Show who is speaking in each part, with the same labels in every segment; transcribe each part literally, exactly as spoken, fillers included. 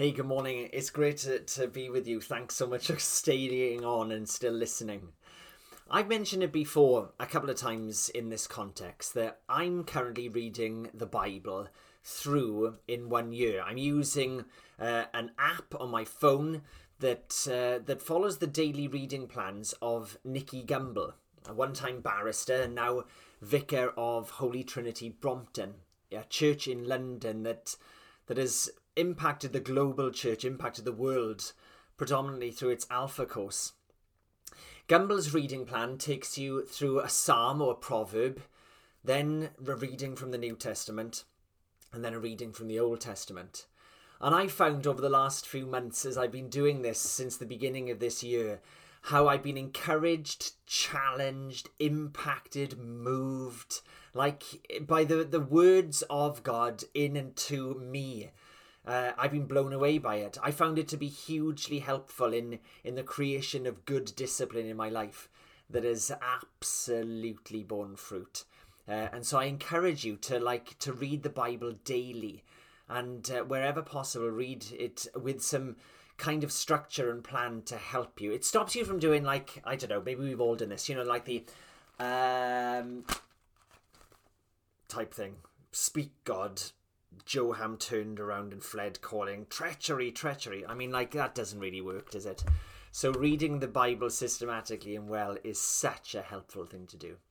Speaker 1: Hey, good morning. It's great to, to be with you. Thanks so much for staying on and still listening. I've mentioned it before a couple of times in this context that I'm currently reading the Bible through in one year. I'm using uh, an app on my phone that uh, that follows the daily reading plans of Nicky Gumbel, a one-time barrister and now vicar of Holy Trinity Brompton, a church in London that that has impacted the global church, impacted the world, predominantly through its Alpha course. Gumbel's reading plan takes you through a psalm or a proverb, then a reading from the New Testament, and then a reading from the Old Testament. And I found over the last few months, as I've been doing this since the beginning of this year, how I've been encouraged, challenged, impacted, moved, like by the, the words of God in and to me. Uh, I've been blown away by it. I found it to be hugely helpful in, in the creation of good discipline in my life that has absolutely borne fruit. Uh, and so I encourage you to like to read the Bible daily and uh, wherever possible, read it with some kind of structure and plan to help you. It stops you from doing like, I don't know, maybe we've all done this, you know, like the um, type thing. Speak God. Joham turned around and fled, calling, treachery, treachery. I mean, like, that doesn't really work, does it? So reading the Bible systematically and well is such a helpful thing to do.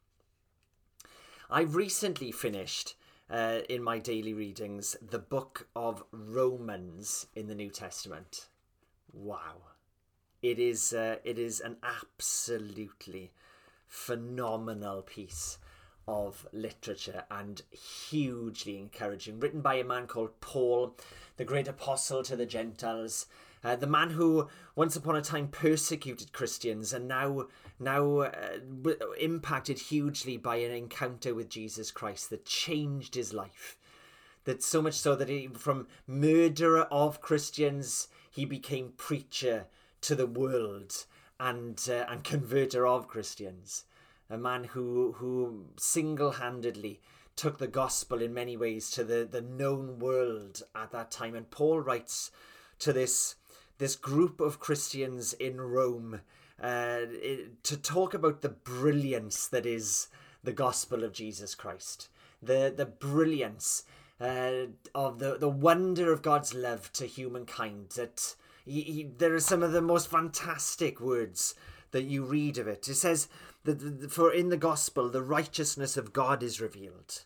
Speaker 1: I've recently finished, uh, in my daily readings, the book of Romans in the New Testament. Wow. It is, uh, it is an absolutely phenomenal piece of literature and hugely encouraging, written by a man called Paul, the great apostle to the Gentiles, uh, the man who once upon a time persecuted Christians and now now uh, impacted hugely by an encounter with Jesus Christ that changed his life, that so much so that he, from murderer of Christians, he became preacher to the world and uh, and converter of Christians. A man who who single-handedly took the gospel in many ways to the, the known world at that time. And Paul writes to this, this group of Christians in Rome uh, to talk about the brilliance that is the gospel of Jesus Christ. The, the brilliance uh, of the, the wonder of God's love to humankind. That he, he, there are some of the most fantastic words that you read of it. It says, that for in the gospel, the righteousness of God is revealed.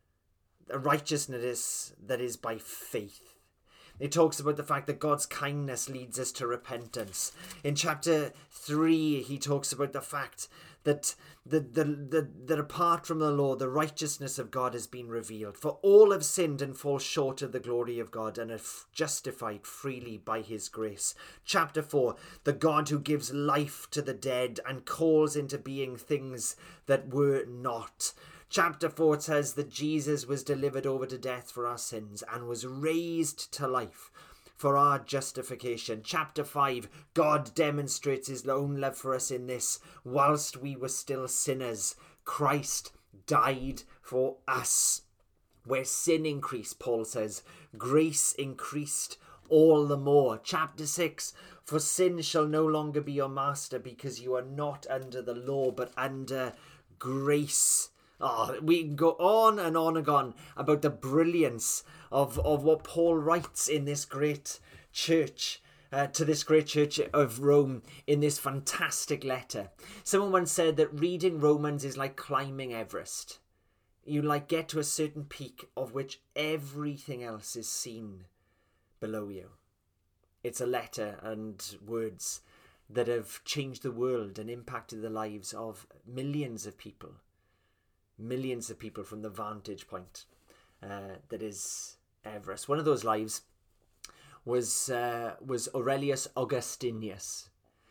Speaker 1: A righteousness that is by faith. It talks about the fact that God's kindness leads us to repentance. In chapter three, he talks about the fact that the, the, the, that apart from the law, the righteousness of God has been revealed. For all have sinned and fall short of the glory of God and are justified freely by his grace. Chapter four, the God who gives life to the dead and calls into being things that were not. Chapter four says that Jesus was delivered over to death for our sins and was raised to life for our justification. Chapter five, God demonstrates his own love for us in this: whilst we were still sinners, Christ died for us. Where sin increased, Paul says, grace increased all the more. Chapter six, for sin shall no longer be your master, because you are not under the law but under grace. Oh, we can go on and on and on about the brilliance of, of what Paul writes in this great church, uh, to this great church of Rome in this fantastic letter. Someone once said that reading Romans is like climbing Everest. You like get to a certain peak of which everything else is seen below you. It's a letter and words that have changed the world and impacted the lives of millions of people. Millions of people from the vantage point uh, that is Everest. One of those lives was uh, was Aurelius Augustinus.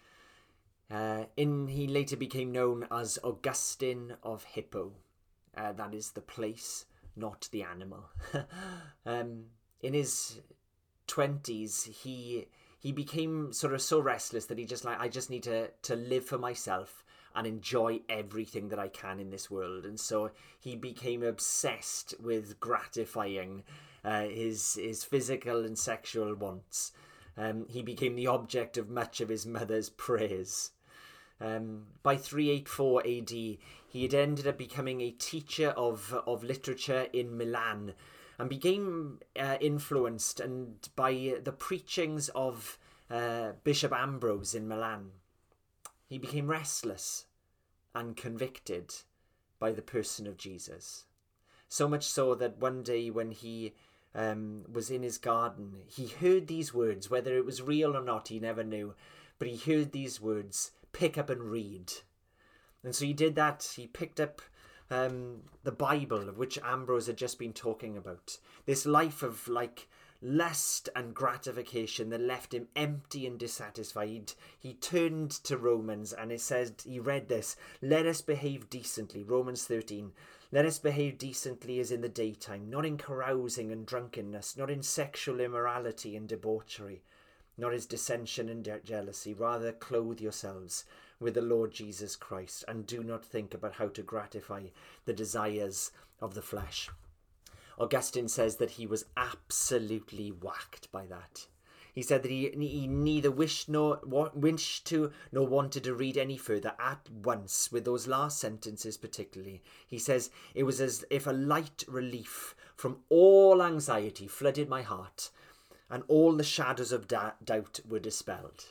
Speaker 1: Uh, in he later became known as Augustine of Hippo. Uh, that is the place, not the animal. um, in his twenties, he he became sort of so restless that he just like I just need to to live for myself and enjoy everything that I can in this world. And so he became obsessed with gratifying uh, his, his physical and sexual wants. Um, he became the object of much of his mother's praise. Um, by three eighty-four A D, he had ended up becoming a teacher of, of literature in Milan, and became uh, influenced and by the preachings of uh, Bishop Ambrose in Milan. He became restless and convicted by the person of Jesus. So much so that one day when he um, was in his garden, he heard these words, whether it was real or not, he never knew, but he heard these words, "Pick up and read." And so he did that. He picked up um, the Bible, of which Ambrose had just been talking about. This life of like lust and gratification that left him empty and dissatisfied. He turned to Romans and it says, he read this, "Let us behave decently," Romans thirteen. "Let us behave decently as in the daytime, not in carousing and drunkenness, not in sexual immorality and debauchery, not as dissension and jealousy. Rather clothe yourselves with the Lord Jesus Christ, and do not think about how to gratify the desires of the flesh." Augustine says that he was absolutely whacked by that. He said that he, he neither wished nor wished to nor wanted to read any further. At once, with those last sentences particularly, he says, it was as if a light relief from all anxiety flooded my heart, and all the shadows of da- doubt were dispelled.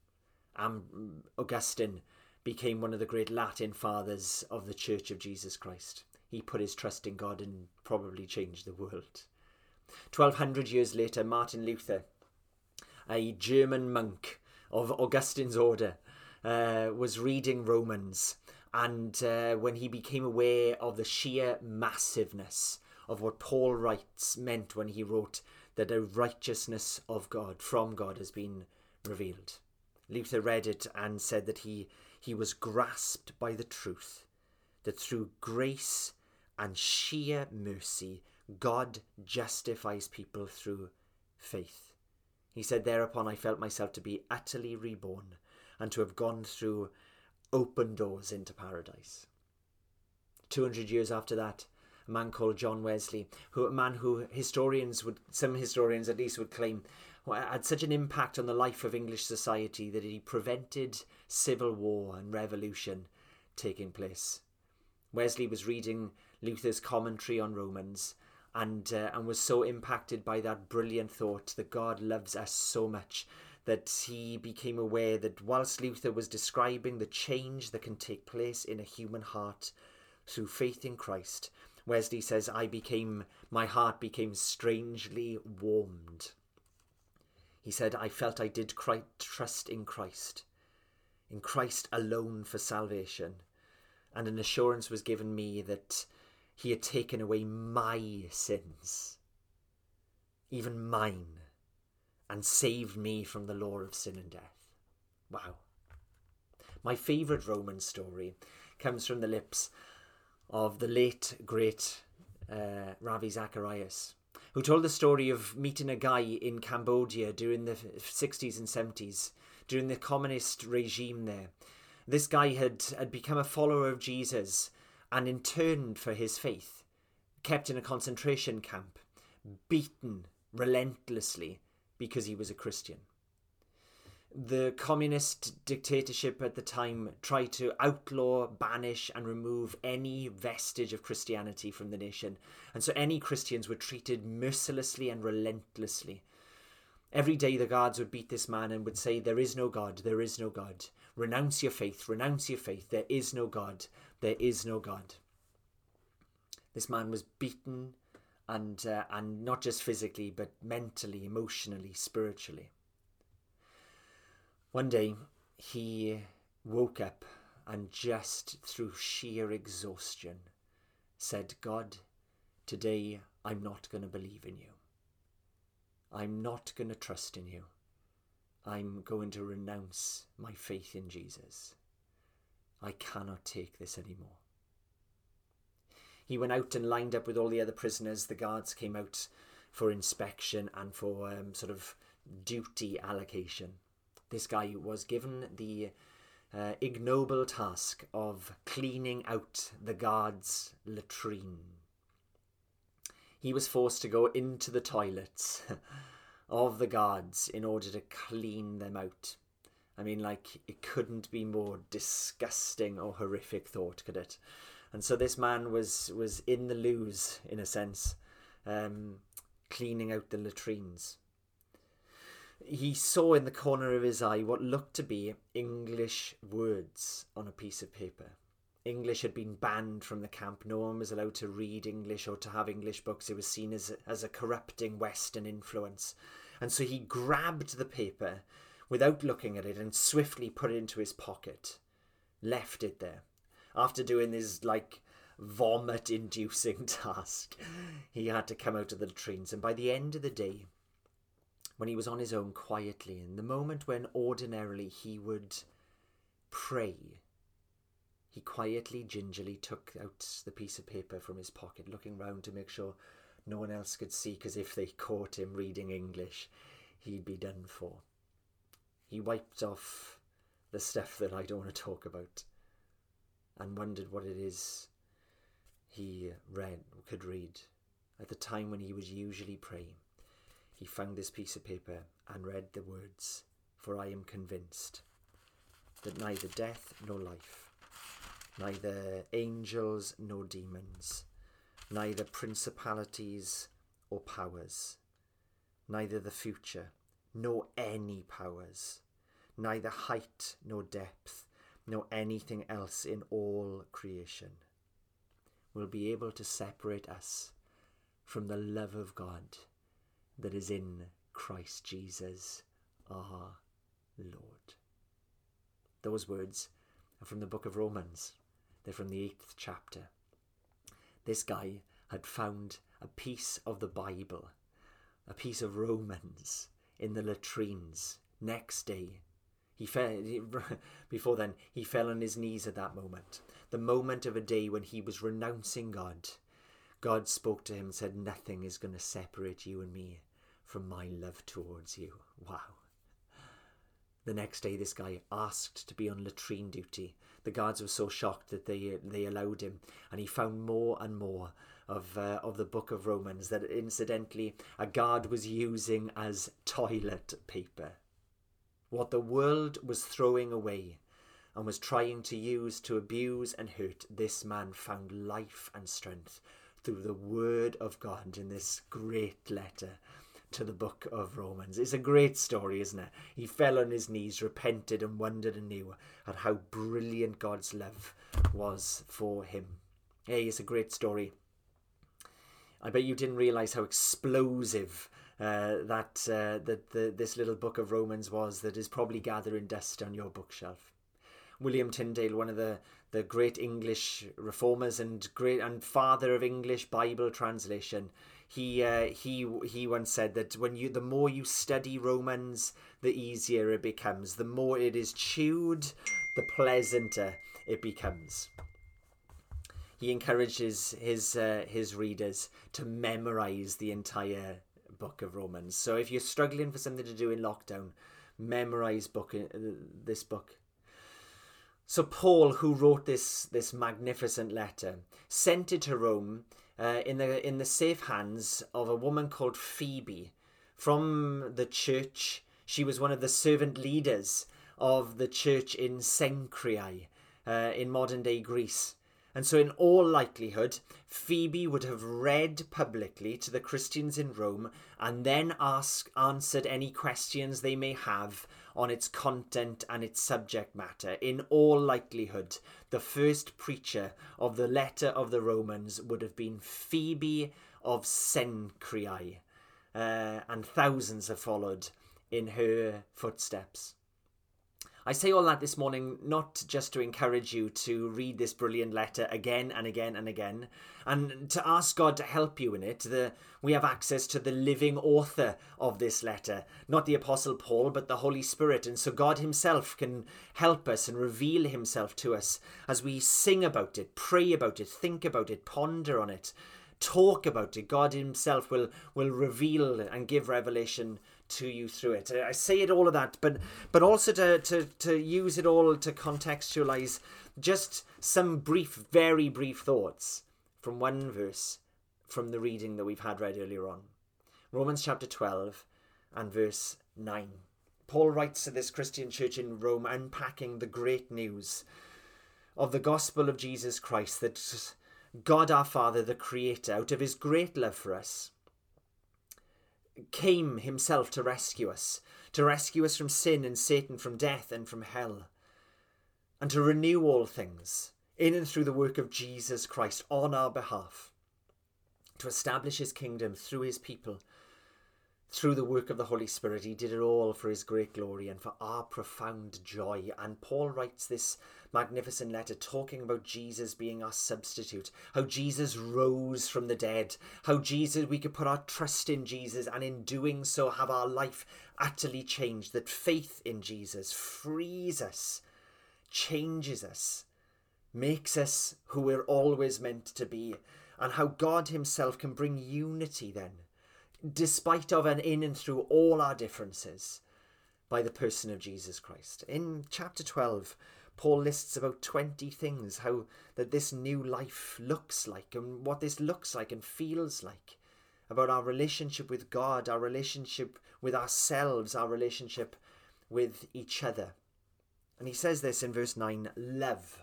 Speaker 1: Um, Augustine became one of the great Latin fathers of the Church of Jesus Christ. He put his trust in God and probably changed the world. twelve hundred years later, Martin Luther, a German monk of Augustine's order, uh, was reading Romans. And uh, when he became aware of the sheer massiveness of what Paul writes meant when he wrote that the righteousness of God, from God, has been revealed, Luther read it and said that he, he was grasped by the truth that through grace and sheer mercy, God justifies people through faith. He said, "Thereupon I felt myself to be utterly reborn and to have gone through open doors into paradise." two hundred years after that, a man called John Wesley, who a man who historians would, some historians at least would claim, had such an impact on the life of English society that he prevented civil war and revolution taking place. Wesley was reading Luther's commentary on Romans and uh, and was so impacted by that brilliant thought that God loves us so much that he became aware that whilst Luther was describing the change that can take place in a human heart through faith in Christ, Wesley says, I became, my heart became strangely warmed. He said, I felt I did cry, trust in Christ, in Christ alone for salvation. And an assurance was given me that he had taken away my sins, even mine, and saved me from the law of sin and death. Wow. My favourite Roman story comes from the lips of the late, great uh, Ravi Zacharias, who told the story of meeting a guy in Cambodia during the sixties and seventies, during the communist regime there. This guy had, had become a follower of Jesus and interned for his faith, kept in a concentration camp, beaten relentlessly because he was a Christian. The communist dictatorship at the time tried to outlaw, banish and remove any vestige of Christianity from the nation. And so any Christians were treated mercilessly and relentlessly. Every day the guards would beat this man and would say, there is no God, there is no God. Renounce your faith, renounce your faith. There is no God, there is no God. This man was beaten and, uh, and not just physically, but mentally, emotionally, spiritually. One day he woke up and just through sheer exhaustion said, God, today I'm not going to believe in you. I'm not going to trust in you. I'm going to renounce my faith in Jesus. I cannot take this anymore. He went out and lined up with all the other prisoners. The guards came out for inspection and for um, sort of duty allocation. This guy was given the uh, ignoble task of cleaning out the guards' latrine. he was forced to go into the toilets of the guards in order to clean them out. I mean, like, it couldn't be more disgusting or horrific thought, could it? And so this man was, was in the loos, in a sense, um, cleaning out the latrines. He saw in the corner of his eye what looked to be English words on a piece of paper. English had been banned from the camp. No one was allowed to read English or to have English books. It was seen as a, as a corrupting Western influence. And so he grabbed the paper without looking at it and swiftly put it into his pocket, left it there. After doing this, like, vomit-inducing task, he had to come out of the latrines. And by the end of the day, when he was on his own quietly, in the moment when ordinarily he would pray, he quietly, gingerly took out the piece of paper from his pocket, looking round to make sure no one else could see, because if they caught him reading English, he'd be done for. He wiped off the stuff that I don't want to talk about and wondered what it is he read, could read. At the time when he was usually praying, he found this piece of paper and read the words, "For I am convinced that neither death nor life, neither angels nor demons, neither principalities or powers, neither the future nor any powers, neither height nor depth, nor anything else in all creation will be able to separate us from the love of God that is in Christ Jesus our Lord." Those words are from the book of Romans. They're from the eighth chapter. This guy had found a piece of the Bible, a piece of Romans, in the latrines. Next day, he fell, before then, he fell on his knees at that moment. The moment of a day when he was renouncing God. God spoke to him and said, "Nothing is going to separate you and me from my love towards you." Wow. The next day, this guy asked to be on latrine duty. The guards were so shocked that they they allowed him, and he found more and more of uh, of the book of Romans that, incidentally, a guard was using as toilet paper. What the world was throwing away and was trying to use to abuse and hurt, this man found life and strength through the word of God in this great letter to the book of Romans. It's a great story, isn't it? He fell on his knees, repented, and wondered anew at how brilliant God's love was for him. Hey, it's a great story. I bet you didn't realise how explosive uh, that uh, that the, this little book of Romans was that is probably gathering dust on your bookshelf. William Tyndale, one of the, the great English reformers and great and father of English Bible translation, he uh, he he once said that when you the more you study Romans, the easier it becomes. The more it is chewed, the pleasanter it becomes. He encourages his uh, his readers to memorize the entire book of Romans. So if you're struggling for something to do in lockdown, memorize book uh, this book. So Paul, who wrote this this magnificent letter, sent it to Rome uh, in the in the safe hands of a woman called Phoebe from the church. She was one of the servant leaders of the church in Cenchreae uh, in modern day Greece. And so in all likelihood, Phoebe would have read publicly to the Christians in Rome and then ask, answered any questions they may have on its content and its subject matter. In all likelihood, the first preacher of the letter of the Romans would have been Phoebe of Cenchreae, uh, and thousands have followed in her footsteps. I say all that this morning not just to encourage you to read this brilliant letter again and again and again, and to ask God to help you in it. The, we have access to the living author of this letter, not the Apostle Paul, but the Holy Spirit. And so God himself can help us and reveal himself to us as we sing about it, pray about it, think about it, ponder on it, talk about it. God himself will, will reveal and give revelation to you through it. I say it all of that, but but also to, to, to use it all to contextualize just some brief, very brief thoughts from one verse from the reading that we've had read earlier on. Romans chapter twelve and verse nine. Paul writes to this Christian church in Rome, unpacking the great news of the gospel of Jesus Christ, that God our Father, the Creator, out of his great love for us, came himself to rescue us, to rescue us from sin and Satan, from death and from hell, and to renew all things in and through the work of Jesus Christ on our behalf, to establish his kingdom through his people, through the work of the Holy Spirit. He did it all for his great glory and for our profound joy. And Paul writes this magnificent letter talking about Jesus being our substitute, how Jesus rose from the dead, how Jesus, we could put our trust in Jesus, and in doing so have our life utterly changed, that faith in Jesus frees us, changes us, makes us who we're always meant to be, and how God himself can bring unity then, despite of and in and through all our differences, by the person of Jesus Christ. In chapter twelve, Paul lists about twenty things how that this new life looks like, and what this looks like and feels like, about our relationship with God, our relationship with ourselves, our relationship with each other. And he says this in verse nine, love.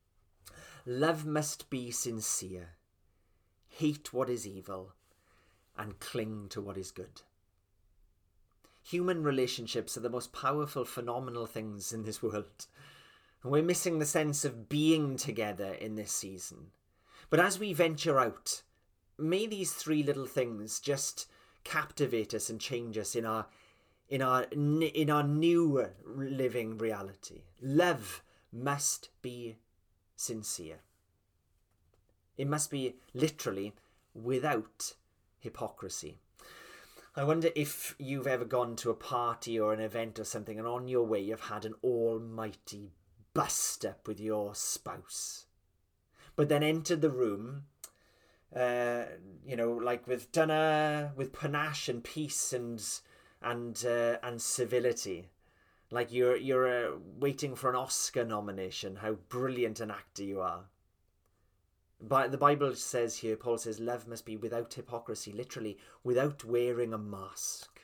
Speaker 1: Love must be sincere. Hate what is evil and cling to what is good. Human relationships are the most powerful, phenomenal things in this world. And we're missing the sense of being together in this season. But as we venture out, may these three little things just captivate us and change us in our in our in our new living reality. Love must be sincere. It must be literally without hypocrisy. I wonder if you've ever gone to a party or an event or something, and on your way you've had an almighty bust up with your spouse, but then entered the room, uh, you know, like with done with panache and peace and and uh, and civility, like you're you're uh, waiting for an Oscar nomination. How brilliant an actor you are! But the Bible says here, Paul says, love must be without hypocrisy, literally without wearing a mask.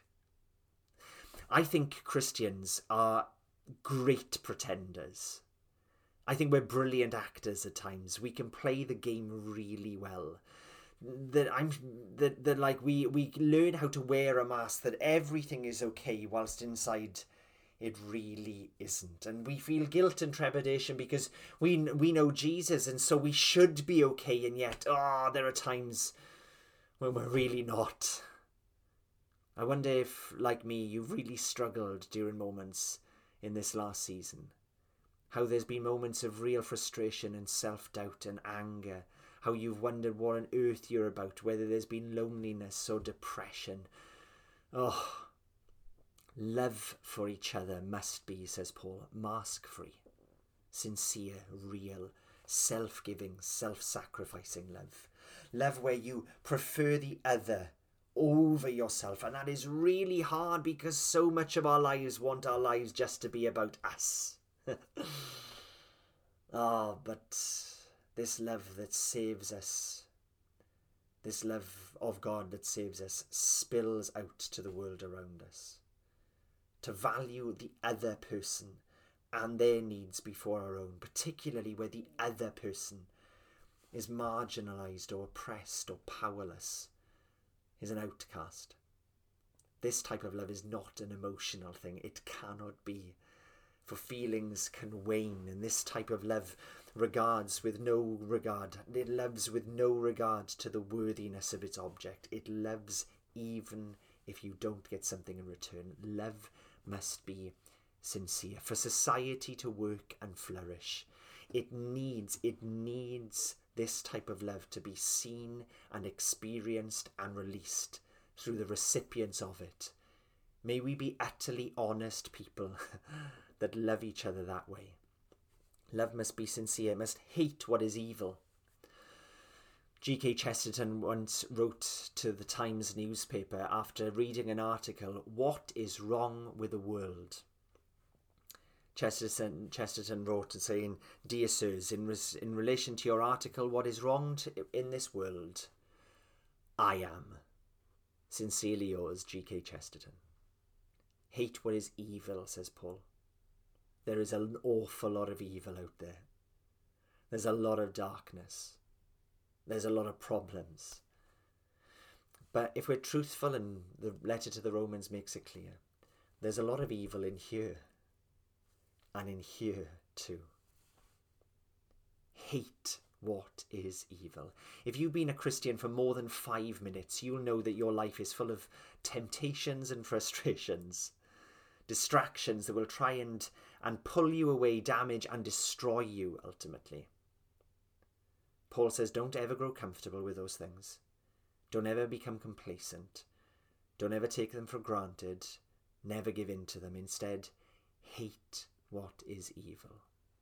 Speaker 1: I think Christians are great pretenders. I think we're brilliant actors at times. We can play the game really well. That I'm that, that like we, we learn how to wear a mask, that everything is okay whilst inside it really isn't. And we feel guilt and trepidation because we we know Jesus, and so we should be okay, and yet, oh, there are times when we're really not. I wonder if, like me, you've really struggled during moments in this last season. How there's been moments of real frustration and self-doubt and anger. How you've wondered what on earth you're about, whether there's been loneliness or depression. Oh, love for each other must be, says Paul, mask-free, sincere, real, self-giving, self-sacrificing love. Love where you prefer the other over yourself. And that is really hard because so much of our lives want our lives just to be about us. Ah, oh, but this love that saves us, this love of God that saves us, spills out to the world around us. To value the other person and their needs before our own, particularly where the other person is marginalised or oppressed or powerless, is an outcast. This type of love is not an emotional thing. It cannot be. For feelings can wane, and this type of love regards with no regard. It loves with no regard to the worthiness of its object. It loves even if you don't get something in return. Love must be sincere. For society to work and flourish, it needs, it needs this type of love to be seen and experienced and released through the recipients of it. May we be utterly honest people that love each other that way. Love must be sincere, must hate what is evil. G K Chesterton once wrote to the Times newspaper after reading an article, "What is wrong with the world?" Chesterton, Chesterton wrote saying, "Dear sirs, in, res, in relation to your article, what is wrong to, in this world? I am. Sincerely yours, G K Chesterton. Hate what is evil, says Paul. There is an awful lot of evil out there. There's a lot of darkness. There's a lot of problems. But if we're truthful, and the letter to the Romans makes it clear, there's a lot of evil in here and in here too. Hate what is evil. If you've been a Christian for more than five minutes, you'll know that your life is full of temptations and frustrations, distractions that will try and, and pull you away, damage and destroy you ultimately. Paul says, don't ever grow comfortable with those things. Don't ever become complacent. Don't ever take them for granted. Never give in to them. Instead, hate what is evil.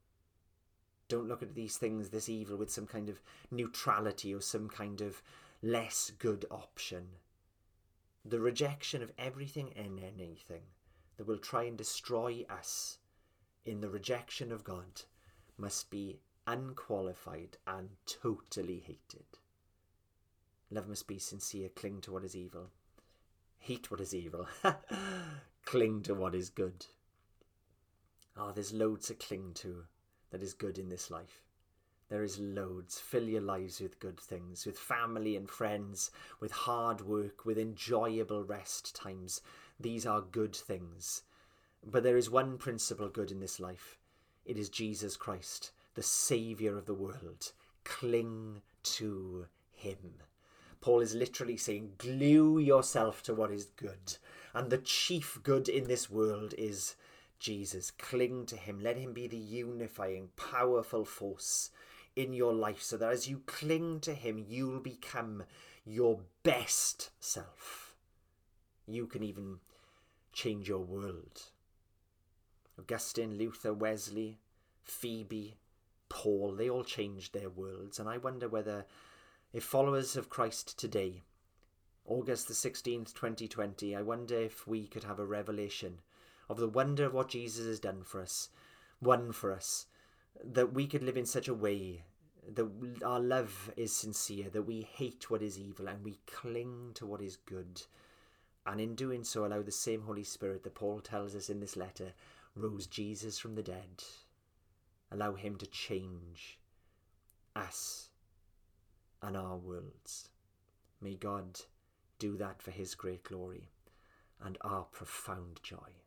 Speaker 1: Don't look at these things, this evil, with some kind of neutrality or some kind of less good option. The rejection of everything and anything that will try and destroy us in the rejection of God must be unqualified and totally hated. Love must be sincere, cling to what is evil. Hate what is evil. Cling to what is good. Ah, oh, there's loads to cling to that is good in this life. There is loads. Fill your lives with good things, with family and friends, with hard work, with enjoyable rest times. These are good things. But there is one principal good in this life. It is Jesus Christ, the Saviour of the world. Cling to him. Paul is literally saying, glue yourself to what is good. And the chief good in this world is Jesus. Cling to him. Let him be the unifying, powerful force in your life, so that as you cling to him, you'll become your best self. You can even change your world. Augustine, Luther, Wesley, Phoebe, Paul, they all changed their worlds. And I wonder whether, if followers of Christ today, August the sixteenth, twenty twenty, I wonder if we could have a revelation of the wonder of what Jesus has done for us, won for us, that we could live in such a way that our love is sincere, that we hate what is evil and we cling to what is good. And in doing so, allow the same Holy Spirit that Paul tells us in this letter rose Jesus from the dead. Allow him to change us and our worlds. May God do that for his great glory and our profound joy.